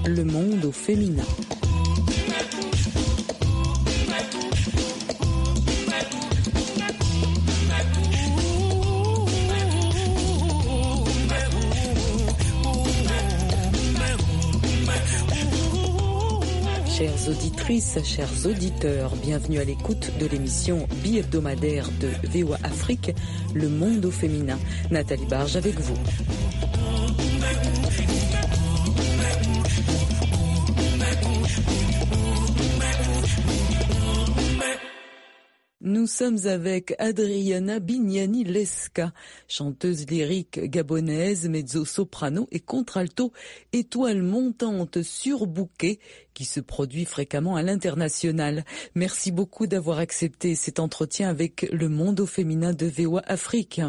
Le monde au féminin. Chères auditrices, chers auditeurs, bienvenue à l'écoute de l'émission bi-hebdomadaire de VOA Afrique, Le monde au féminin. Nathalie Barge avec vous. Nous sommes avec Adriana Bignani-Leska, chanteuse lyrique gabonaise, mezzo-soprano et contralto, étoile montante surbookée qui se produit fréquemment à l'international. Merci beaucoup d'avoir accepté cet entretien avec Le monde au féminin de VOA Afrique.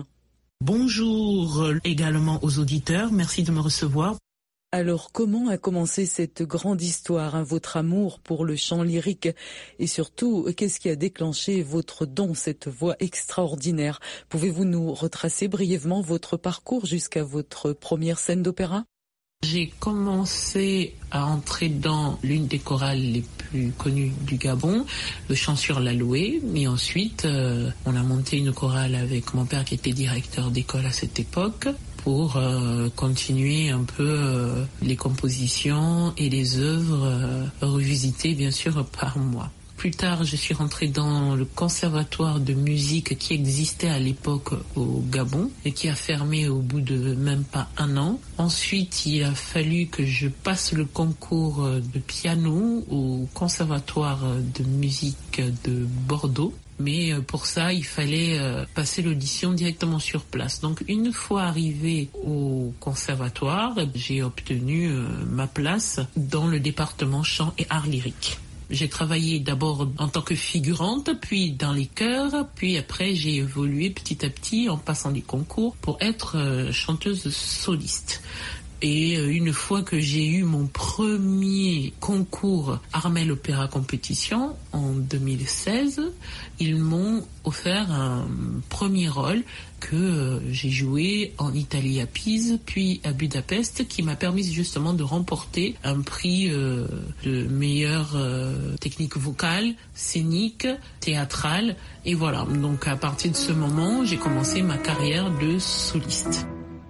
Bonjour également aux auditeurs, merci de me recevoir. Alors, comment a commencé cette grande histoire, votre amour pour le chant lyrique? Et surtout, qu'est-ce qui a déclenché votre don, cette voix extraordinaire? Pouvez-vous nous retracer brièvement votre parcours jusqu'à votre première scène d'opéra? J'ai commencé à entrer dans l'une des chorales les plus connues du Gabon, le chant sur l'Aloé. Et ensuite, on a monté une chorale avec mon père qui était directeur d'école à cette époque, pour continuer un peu les compositions et les œuvres revisitées bien sûr par moi. Plus tard, je suis rentrée dans le conservatoire de musique qui existait à l'époque au Gabon et qui a fermé au bout de même pas un an. Ensuite, il a fallu que je passe le concours de piano au conservatoire de musique de Bordeaux. Mais pour ça, il fallait passer l'audition directement sur place. Donc une fois arrivée au conservatoire, j'ai obtenu ma place dans le département chant et art lyrique. J'ai travaillé d'abord en tant que figurante, puis dans les chœurs, puis après j'ai évolué petit à petit en passant des concours pour être chanteuse soliste. Et une fois que j'ai eu mon premier concours Armel Opéra Compétition en 2016, ils m'ont offert un premier rôle que j'ai joué en Italie à Pise, puis à Budapest, qui m'a permis justement de remporter un prix de meilleure technique vocale, scénique, théâtrale. Et voilà, donc à partir de ce moment, j'ai commencé ma carrière de soliste.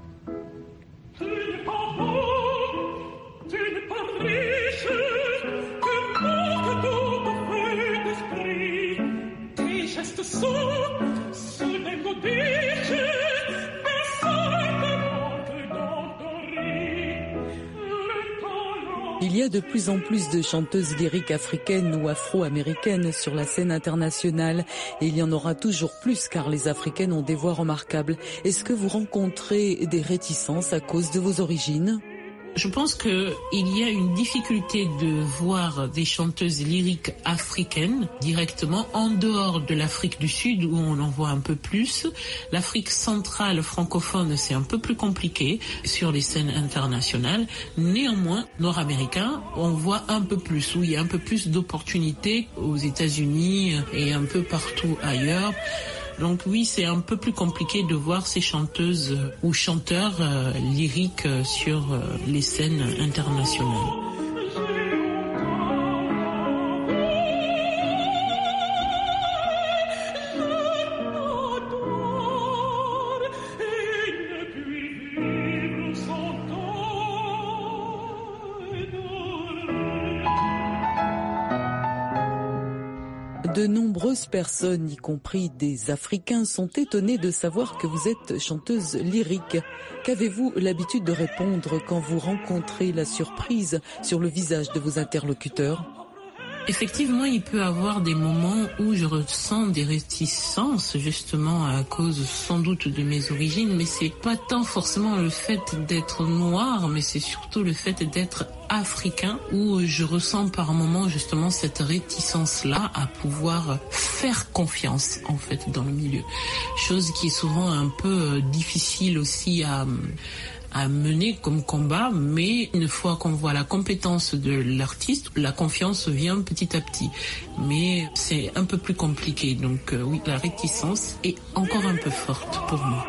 Il y a de plus en plus de chanteuses lyriques africaines ou afro-américaines sur la scène internationale et il y en aura toujours plus car les africaines ont des voix remarquables. Est-ce que vous rencontrez des réticences à cause de vos origines ? Je pense qu'il y a une difficulté de voir des chanteuses lyriques africaines directement en dehors de l'Afrique du Sud où on en voit un peu plus. L'Afrique centrale francophone, c'est un peu plus compliqué sur les scènes internationales. Néanmoins, nord-américain, on voit un peu plus, où il y a un peu plus d'opportunités aux États-Unis et un peu partout ailleurs. Donc oui, c'est un peu plus compliqué de voir ces chanteuses ou chanteurs lyriques sur les scènes internationales. De nombreuses personnes, y compris des Africains, sont étonnées de savoir que vous êtes chanteuse lyrique. Qu'avez-vous l'habitude de répondre quand vous rencontrez la surprise sur le visage de vos interlocuteurs ? Effectivement, il peut y avoir des moments où je ressens des réticences, justement à cause sans doute de mes origines, mais c'est pas tant forcément le fait d'être noir, mais c'est surtout le fait d'être africain, où je ressens par moments justement cette réticence-là à pouvoir faire confiance en fait dans le milieu. Chose qui est souvent un peu difficile aussi à mener comme combat, mais une fois qu'on voit la compétence de l'artiste, la confiance vient petit à petit. Mais c'est un peu plus compliqué, donc oui, la réticence est encore un peu forte pour moi.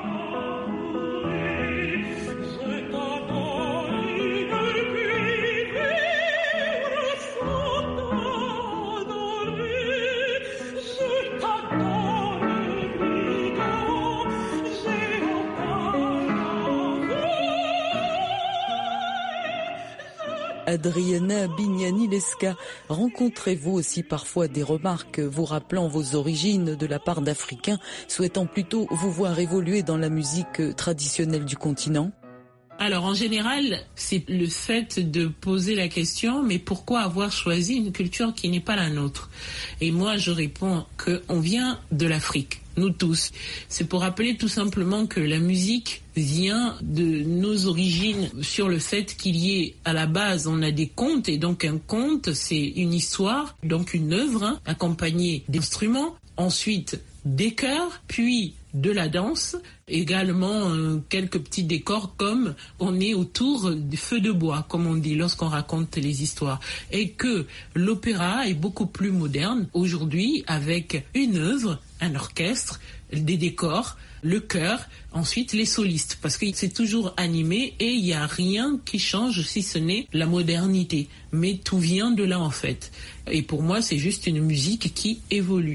Adriana Bignani-Leska. Rencontrez-vous aussi parfois des remarques vous rappelant vos origines de la part d'Africains souhaitant plutôt vous voir évoluer dans la musique traditionnelle du continent? Alors en général, c'est le fait de poser la question, mais pourquoi avoir choisi une culture qui n'est pas la nôtre? Et moi, je réponds qu'on vient de l'Afrique, nous tous. C'est pour rappeler tout simplement que la musique vient de nos origines sur le fait qu'il y ait, à la base, on a des contes, et donc un conte, c'est une histoire, donc une œuvre, accompagnée d'instruments, ensuite des chœurs, puis de la danse, également quelques petits décors comme on est autour du feu de bois, comme on dit lorsqu'on raconte les histoires. Et que l'opéra est beaucoup plus moderne aujourd'hui avec une œuvre, un orchestre, des décors, le chœur, ensuite les solistes, parce que c'est toujours animé et il n'y a rien qui change si ce n'est la modernité. Mais tout vient de là en fait. Et pour moi, c'est juste une musique qui évolue.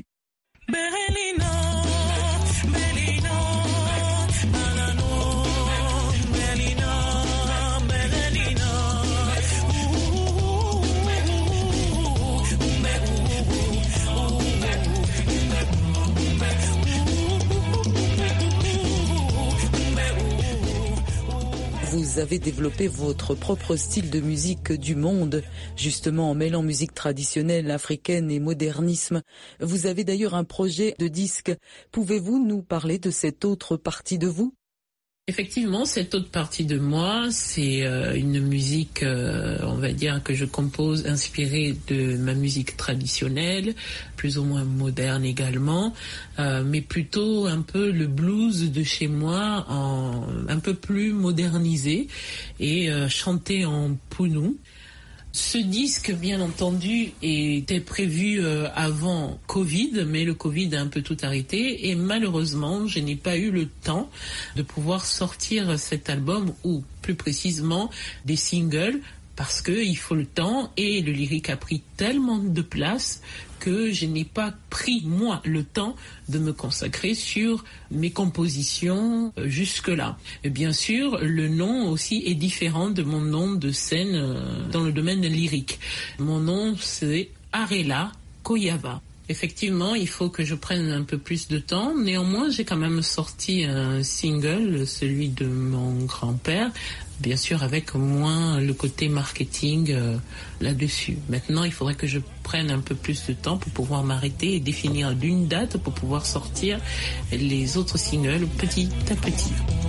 Vous avez développé votre propre style de musique du monde, justement en mêlant musique traditionnelle africaine et modernisme. Vous avez d'ailleurs un projet de disque. Pouvez-vous nous parler de cette autre partie de vous ? Effectivement, cette autre partie de moi, c'est une musique, on va dire, que je compose inspirée de ma musique traditionnelle, plus ou moins moderne également, mais plutôt un peu le blues de chez moi, un peu plus modernisé et chanté en pounou. Ce disque, bien entendu, était prévu avant Covid, mais le Covid a un peu tout arrêté et malheureusement, je n'ai pas eu le temps de pouvoir sortir cet album ou plus précisément des singles parce qu'il faut le temps et le lyrique a pris tellement de place que je n'ai pas pris, moi, le temps de me consacrer sur mes compositions jusque-là. Et bien sûr, le nom aussi est différent de mon nom de scène dans le domaine lyrique. Mon nom, c'est Arela Koyava. Effectivement, il faut que je prenne un peu plus de temps. Néanmoins, j'ai quand même sorti un single, celui de mon grand-père, bien sûr avec moins le côté marketing là-dessus. Maintenant, il faudrait que je prenne un peu plus de temps pour pouvoir m'arrêter et définir d'une date pour pouvoir sortir les autres singles petit à petit.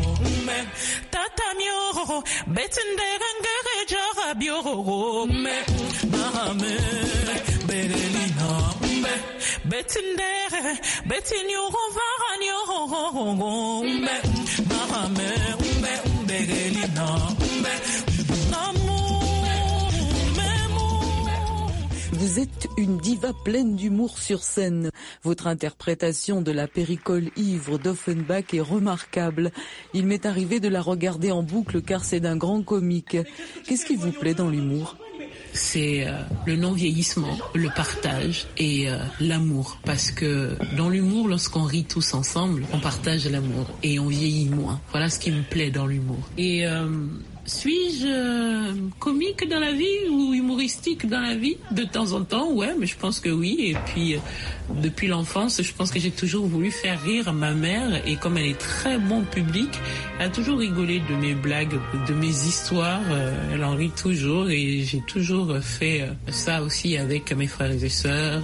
Vous êtes une diva pleine d'humour sur scène. Votre interprétation de la péricole ivre d'Offenbach est remarquable. Il m'est arrivé de la regarder en boucle car c'est d'un grand comique. Qu'est-ce qui vous plaît dans l'humour ? C'est le non-vieillissement, le partage et l'amour. Parce que dans l'humour, lorsqu'on rit tous ensemble, on partage l'amour et on vieillit moins. Voilà ce qui me plaît dans l'humour. Et suis-je comique dans la vie ou humoristique dans la vie? De temps en temps, ouais, mais je pense que oui. Et puis, depuis l'enfance, je pense que j'ai toujours voulu faire rire ma mère. Et comme elle est très bon public, elle a toujours rigolé de mes blagues, de mes histoires. Elle en rit toujours et j'ai toujours fait ça aussi avec mes frères et sœurs.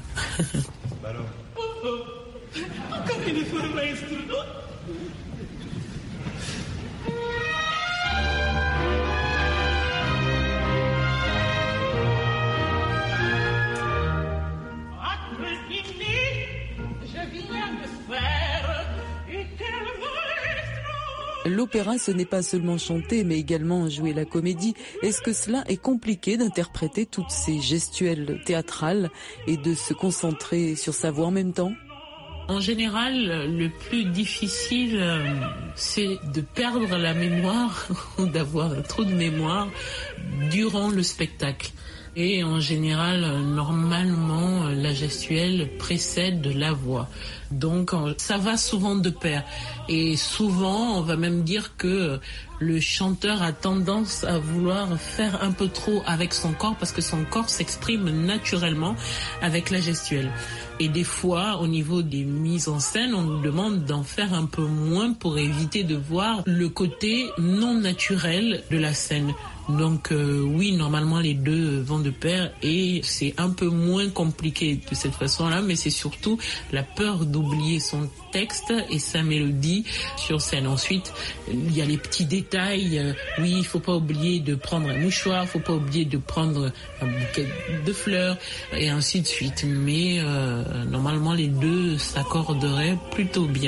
L'opéra, ce n'est pas seulement chanter, mais également jouer la comédie. Est-ce que cela est compliqué d'interpréter toutes ces gestuelles théâtrales et de se concentrer sur sa voix en même temps ? En général, le plus difficile, c'est de perdre la mémoire ou d'avoir trop de mémoire durant le spectacle. Et en général, normalement, la gestuelle précède la voix. Donc, ça va souvent de pair. Et souvent, on va même dire que le chanteur a tendance à vouloir faire un peu trop avec son corps parce que son corps s'exprime naturellement avec la gestuelle. Et des fois, au niveau des mises en scène, on nous demande d'en faire un peu moins pour éviter de voir le côté non naturel de la scène. Donc oui, normalement les deux vont de pair et c'est un peu moins compliqué de cette façon-là, mais c'est surtout la peur d'oublier son texte et sa mélodie sur scène. Ensuite, il y a les petits détails. Oui, il faut pas oublier de prendre un mouchoir, il faut pas oublier de prendre un bouquet de fleurs et ainsi de suite. Mais normalement les deux s'accorderaient plutôt bien.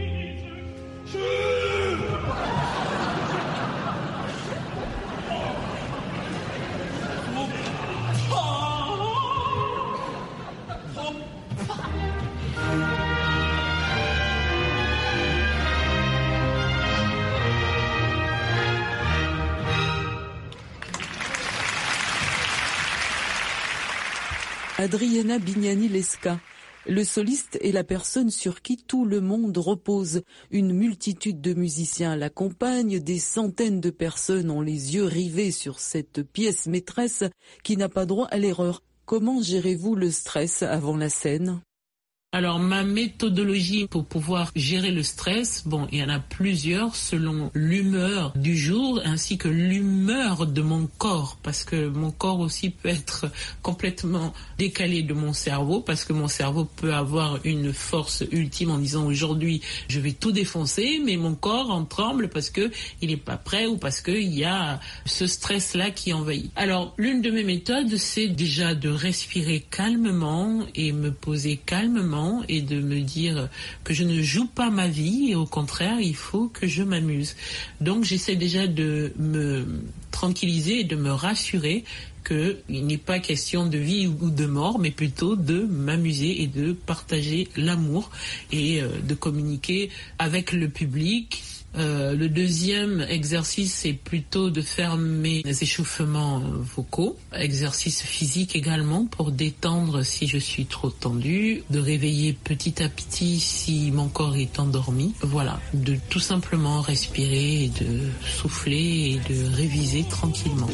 Adriana Bignani-Lesca, le soliste est la personne sur qui tout le monde repose. Une multitude de musiciens l'accompagnent, des centaines de personnes ont les yeux rivés sur cette pièce maîtresse qui n'a pas droit à l'erreur. Comment gérez-vous le stress avant la scène ? Alors ma méthodologie pour pouvoir gérer le stress, il y en a plusieurs selon l'humeur du jour ainsi que l'humeur de mon corps, parce que mon corps aussi peut être complètement décalé de mon cerveau, parce que mon cerveau peut avoir une force ultime en disant aujourd'hui je vais tout défoncer, mais mon corps en tremble parce que il n'est pas prêt ou parce qu'il y a ce stress-là qui envahit. Alors l'une de mes méthodes, c'est déjà de respirer calmement et me poser calmement et de me dire que je ne joue pas ma vie et au contraire, il faut que je m'amuse. Donc j'essaie déjà de me tranquilliser et de me rassurer qu'il n'est pas question de vie ou de mort, mais plutôt de m'amuser et de partager l'amour et de communiquer avec le public. Le deuxième exercice, c'est plutôt de faire mes échauffements vocaux, exercice physique également pour détendre si je suis trop tendue, de réveiller petit à petit si mon corps est endormi. Voilà, de tout simplement respirer et de souffler et de réviser tranquillement.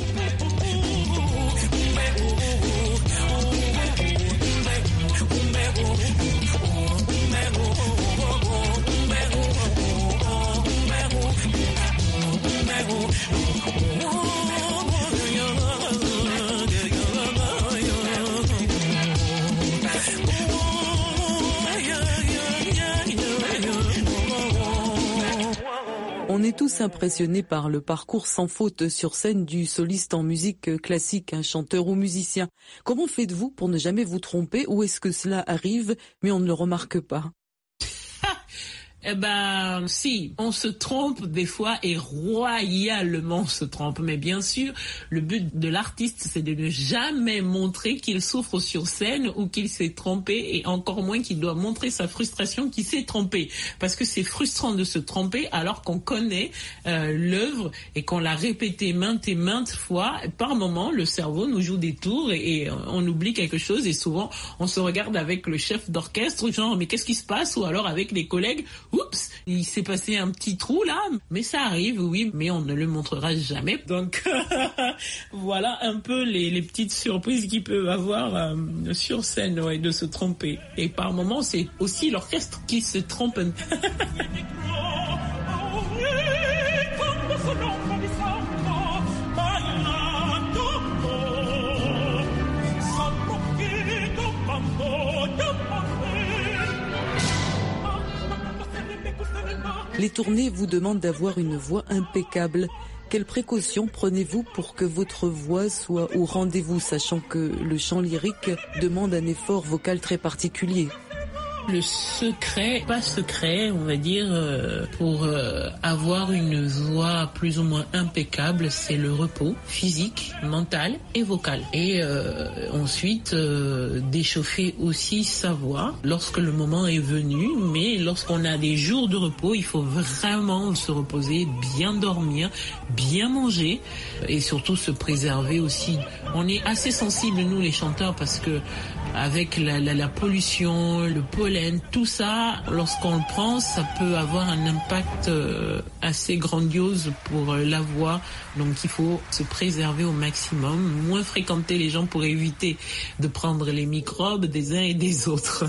On est tous impressionnés par le parcours sans faute sur scène du soliste en musique classique, un chanteur ou musicien. Comment faites-vous pour ne jamais vous tromper ou est-ce que cela arrive mais on ne le remarque pas ? Si, on se trompe des fois et royalement on se trompe. Mais bien sûr, le but de l'artiste, c'est de ne jamais montrer qu'il souffre sur scène ou qu'il s'est trompé et encore moins qu'il doit montrer sa frustration qu'il s'est trompé. Parce que c'est frustrant de se tromper alors qu'on connaît l'œuvre et qu'on l'a répété maintes et maintes fois. Par moment, le cerveau nous joue des tours et on oublie quelque chose et souvent on se regarde avec le chef d'orchestre, genre mais qu'est-ce qui se passe? Ou alors avec les collègues, oups, il s'est passé un petit trou là, mais ça arrive, oui, mais on ne le montrera jamais. Donc voilà un peu les petites surprises qu'il peut avoir sur scène, ouais, de se tromper. Et par moments, c'est aussi l'orchestre qui se trompe. Les tournées vous demandent d'avoir une voix impeccable. Quelles précautions prenez-vous pour que votre voix soit au rendez-vous, sachant que le chant lyrique demande un effort vocal très particulier ? Le secret, pas secret, on va dire, pour avoir une voix plus ou moins impeccable, c'est le repos physique, mental et vocal. Et ensuite, d'échauffer aussi sa voix lorsque le moment est venu. Mais lorsqu'on a des jours de repos, il faut vraiment se reposer, bien dormir, bien manger et surtout se préserver aussi. On est assez sensibles, nous les chanteurs, parce que avec la pollution, le pollen, tout ça, lorsqu'on le prend, ça peut avoir un impact assez grandiose pour la voix. Donc il faut se préserver au maximum, moins fréquenter les gens pour éviter de prendre les microbes des uns et des autres.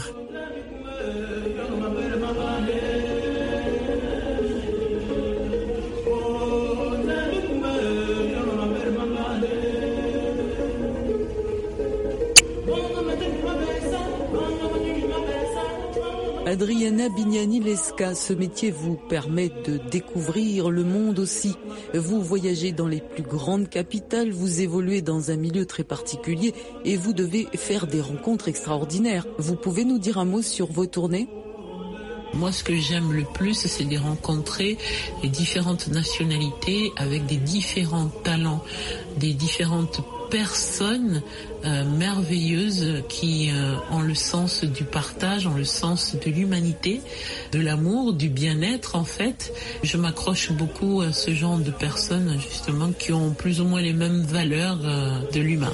Adriana Bignani-Leska, ce métier vous permet de découvrir le monde aussi. Vous voyagez dans les plus grandes capitales, vous évoluez dans un milieu très particulier et vous devez faire des rencontres extraordinaires. Vous pouvez nous dire un mot sur vos tournées ? Moi, ce que j'aime le plus, c'est de rencontrer les différentes nationalités avec des différents talents, des différentes personnes merveilleuses qui ont le sens du partage, ont le sens de l'humanité, de l'amour, du bien-être en fait. Je m'accroche beaucoup à ce genre de personnes justement qui ont plus ou moins les mêmes valeurs de l'humain.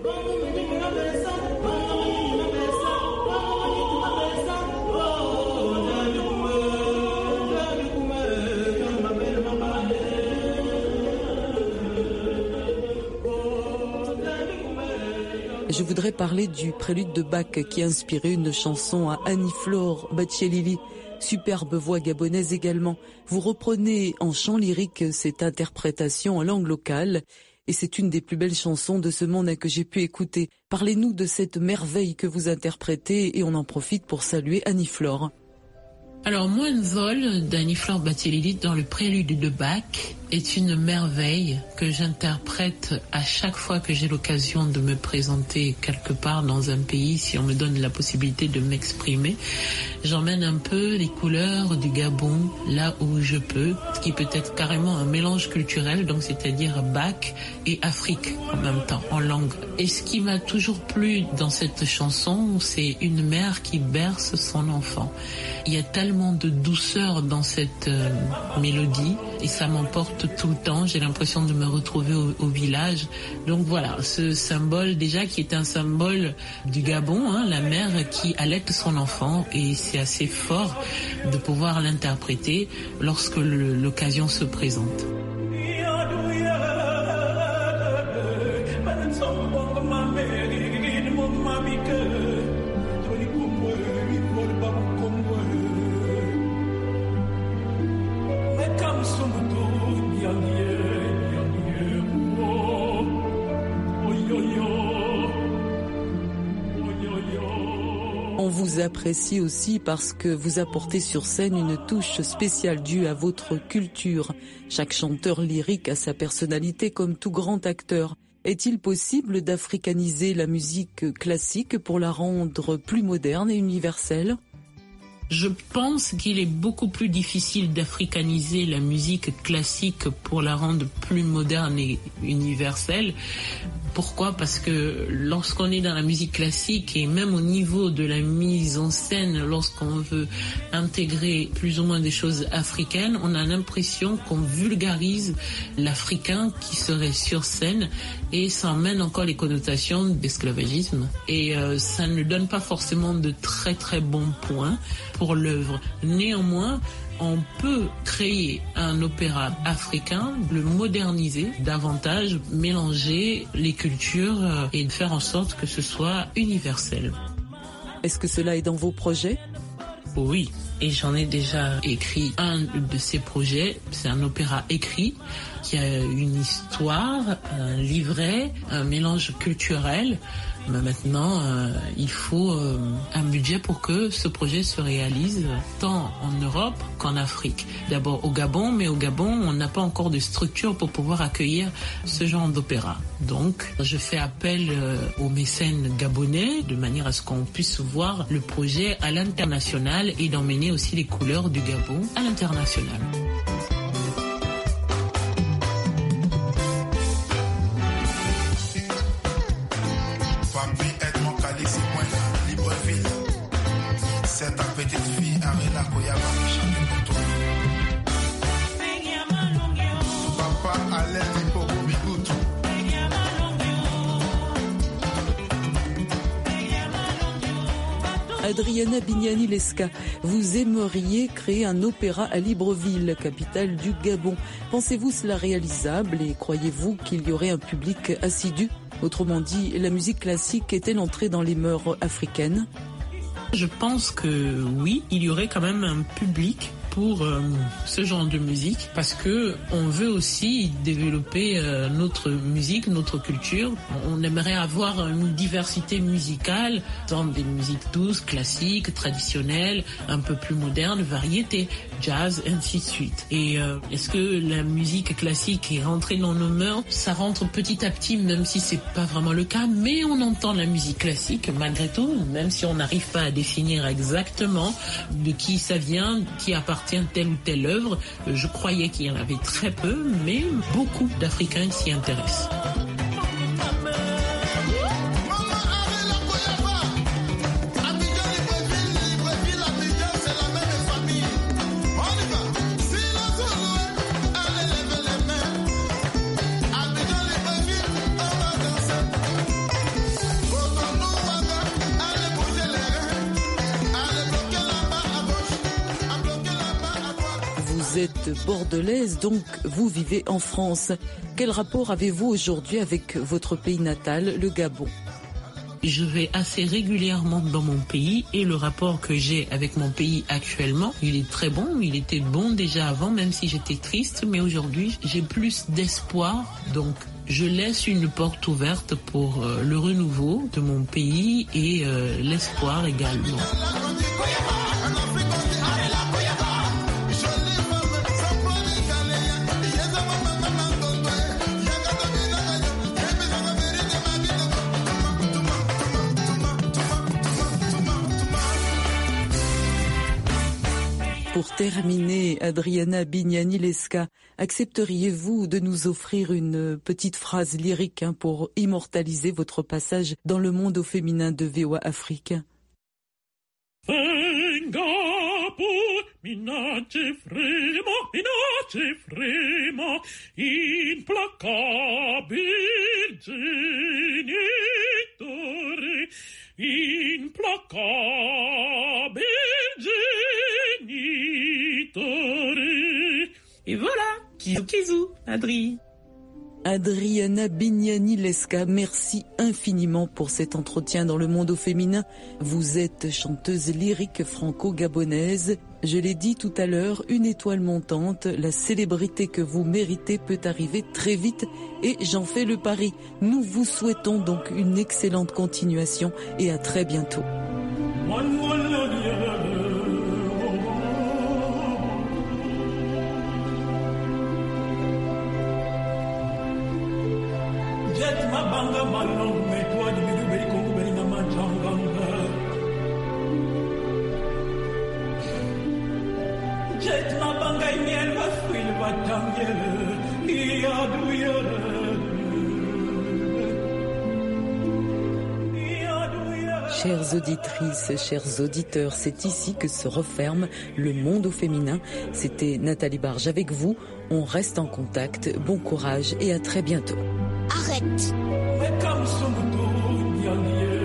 Je voudrais parler du prélude de Bach qui a inspiré une chanson à Annie-Flore Bacchelili, superbe voix gabonaise également. Vous reprenez en chant lyrique cette interprétation en langue locale et c'est une des plus belles chansons de ce monde que j'ai pu écouter. Parlez-nous de cette merveille que vous interprétez et on en profite pour saluer Annie-Flore. Alors, Moine Vol d'Annie-Flore Bacchelili dans le prélude de Bach est une merveille que j'interprète à chaque fois que j'ai l'occasion de me présenter quelque part dans un pays, si on me donne la possibilité de m'exprimer. J'emmène un peu les couleurs du Gabon là où je peux, ce qui peut être carrément un mélange culturel, donc c'est-à-dire Bach et Afrique en même temps, en langue. Et ce qui m'a toujours plu dans cette chanson, c'est une mère qui berce son enfant. Il y a tellement de douceur dans cette mélodie et ça m'emporte tout le temps. J'ai l'impression de me retrouver au village. Donc voilà, ce symbole déjà qui est un symbole du Gabon, la mère qui allaite son enfant et c'est assez fort de pouvoir l'interpréter lorsque l'occasion se présente. On vous apprécie aussi parce que vous apportez sur scène une touche spéciale due à votre culture. Chaque chanteur lyrique a sa personnalité comme tout grand acteur. Est-il possible d'africaniser la musique classique pour la rendre plus moderne et universelle ? Je pense qu'il est beaucoup plus difficile d'africaniser la musique classique pour la rendre plus moderne et universelle. Pourquoi ? Parce que lorsqu'on est dans la musique classique et même au niveau de la mise en scène, lorsqu'on veut intégrer plus ou moins des choses africaines, on a l'impression qu'on vulgarise l'Africain qui serait sur scène et ça emmène encore les connotations d'esclavagisme. Et ça ne donne pas forcément de très très bons points pour l'œuvre. Néanmoins, on peut créer un opéra africain, le moderniser davantage, mélanger les cultures et faire en sorte que ce soit universel. Est-ce que cela est dans vos projets ? Oui, et j'en ai déjà écrit un de ces projets. C'est un opéra écrit qui a une histoire, un livret, un mélange culturel. Mais maintenant, il faut un budget pour que ce projet se réalise tant en Europe qu'en Afrique. D'abord au Gabon, mais au Gabon, on n'a pas encore de structure pour pouvoir accueillir ce genre d'opéra. Donc, je fais appel aux mécènes gabonais de manière à ce qu'on puisse voir le projet à l'international et d'emmener aussi les couleurs du Gabon à l'international. C'est ta petite fille Arena Koyama qui chante pour toi. Papa Alain Lipopo Bigoutou. Adriana Bignani-Leska, vous aimeriez créer un opéra à Libreville, capitale du Gabon. Pensez-vous cela réalisable et croyez-vous qu'il y aurait un public assidu ? Autrement dit, la musique classique est-elle entrée dans les mœurs africaines ? Je pense que oui, il y aurait quand même un public pour ce genre de musique parce que on veut aussi développer notre musique, notre culture. On aimerait avoir une diversité musicale dans des musiques douces, classiques, traditionnelles, un peu plus modernes, variétés, jazz, ainsi de suite. Et est-ce que la musique classique est rentrée dans nos mœurs ? Ça rentre petit à petit, même si c'est pas vraiment le cas, mais on entend la musique classique malgré tout, même si on n'arrive pas à définir exactement de qui ça vient, qui appartient telle ou telle œuvre. Je croyais qu'il y en avait très peu, mais beaucoup d'Africains s'y intéressent. Vous êtes bordelaise, donc vous vivez en France. Quel rapport avez-vous aujourd'hui avec votre pays natal, le Gabon ? Je vais assez régulièrement dans mon pays et le rapport que j'ai avec mon pays actuellement, il est très bon. Il était bon déjà avant, même si j'étais triste, mais aujourd'hui, j'ai plus d'espoir. Donc, je laisse une porte ouverte pour le renouveau de mon pays et l'espoir également. Pour terminer, Adriana Bignani-Leska, accepteriez-vous de nous offrir une petite phrase lyrique pour immortaliser votre passage dans le monde au féminin de VOA Afrique ? Et voilà, Kizou, Adri. Adriana Bignani-Leska, merci infiniment pour cet entretien dans le monde au féminin. Vous êtes chanteuse lyrique franco-gabonaise. Je l'ai dit tout à l'heure, une étoile montante, la célébrité que vous méritez peut arriver très vite et j'en fais le pari. Nous vous souhaitons donc une excellente continuation et à très bientôt. Chères auditrices, chers auditeurs, c'est ici que se referme le monde au féminin. C'était Nathalie Barge avec vous. On reste en contact. Bon courage et à très bientôt. Arrête.